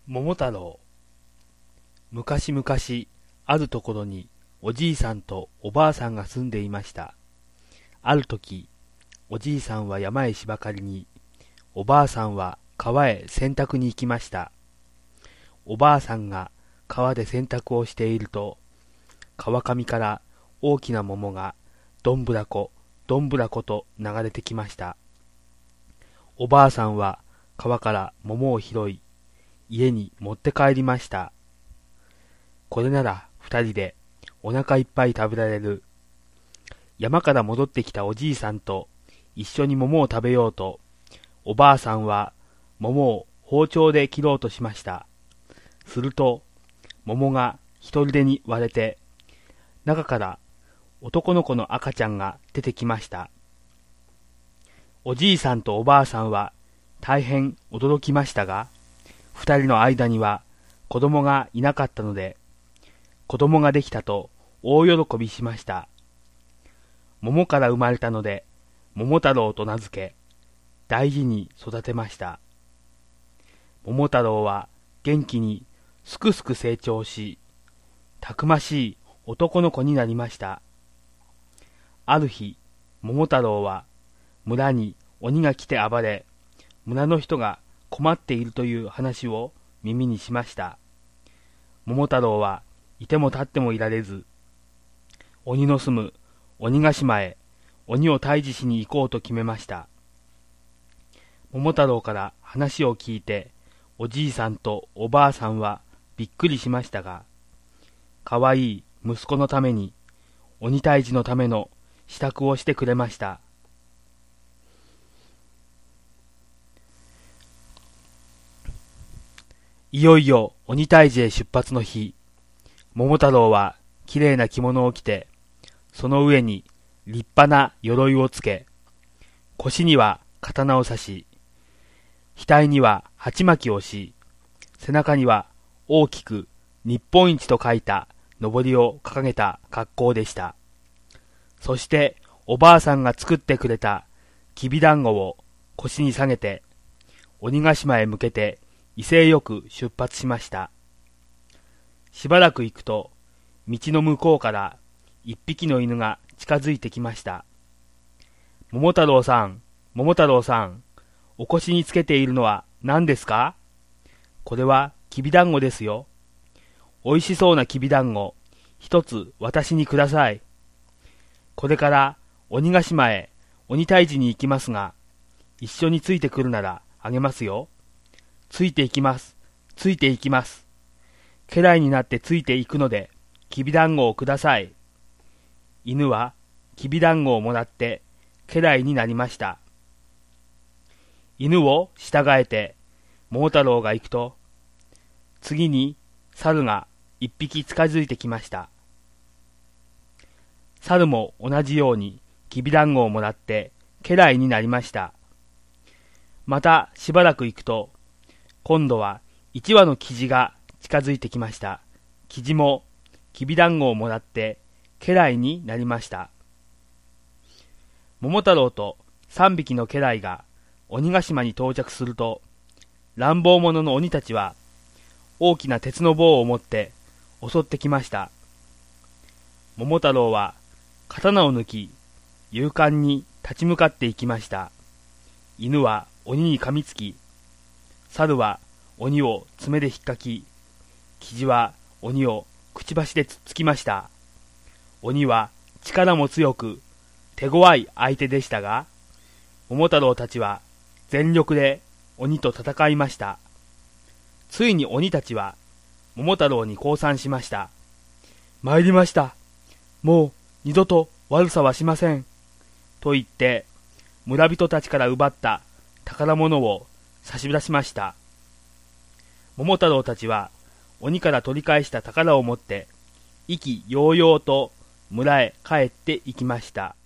桃太郎。昔々、あるところにおじいさんとおばあさんが住んでいました。あるとき、おじいさんは山へ芝刈りに、おばあさんは川へ洗濯に行きました。おばあさんが川で洗濯をしていると、川上から大きな桃がどんぶらこ、どんぶらこと流れてきました。おばあさんは川から桃を拾い、家に持って帰りました。これなら二人でお腹いっぱい食べられる。山から戻ってきたおじいさんと一緒に桃を食べようと、おばあさんは桃を包丁で切ろうとしました。すると、桃が一人でに割れて、中から男の子の赤ちゃんが出てきました。おじいさんとおばあさんは大変驚きましたが、二人の間には子供がいなかったので、子供ができたと大喜びしました。桃から生まれたので、桃太郎と名付け、大事に育てました。桃太郎は元気にすくすく成長し、たくましい男の子になりました。ある日、桃太郎は村に鬼が来て暴れ、村の人が困っているという話を耳にしました。桃太郎はいても立ってもいられず、鬼の住む鬼ヶ島へ鬼を退治しに行こうと決めました。桃太郎から話を聞いて、おじいさんとおばあさんはびっくりしましたが、かわいい息子のために鬼退治のための支度をしてくれました。いよいよ鬼退治へ出発の日、桃太郎はきれいな着物を着て、その上に立派な鎧をつけ、腰には刀を刺し、額には鉢巻きをし、背中には大きく日本一と書いたのりを掲げた格好でした。そしておばあさんが作ってくれたきびだんごを腰に下げて、鬼ヶ島へ向けて威勢よく出発しました。しばらく行くと、道の向こうから一匹の犬が近づいてきました。桃太郎さん、桃太郎さん、お腰につけているのは何ですか？これはきびだんごですよ。おいしそうなきびだんご、一つ私にください。これから鬼ヶ島へ鬼退治に行きますが、一緒についてくるならあげますよ。ついていきます。ついていきます。家来になってついていくので、きびだんごをください。犬はきびだんごをもらって家来になりました。犬を従えて桃太郎が行くと、次に猿が一匹近づいてきました。猿も同じようにきびだんごをもらって家来になりました。またしばらく行くと、今度は一羽のキジが近づいてきました。キジもきびだんごをもらって家来になりました。桃太郎と三匹の家来が鬼ヶ島に到着すると、乱暴者の鬼たちは大きな鉄の棒を持って襲ってきました。桃太郎は刀を抜き、勇敢に立ち向かっていきました。犬は鬼に噛みつき、猿は鬼を爪で引っかき、キジは鬼をくちばしでつっつきました。鬼は力も強く手強い相手でしたが、桃太郎たちは全力で鬼と戦いました。ついに鬼たちは桃太郎に降参しました。参りました。もう二度と悪さはしません。と言って村人たちから奪った宝物を差し出しました。桃太郎たちは鬼から取り返した宝を持って意気揚々と村へ帰って行きました。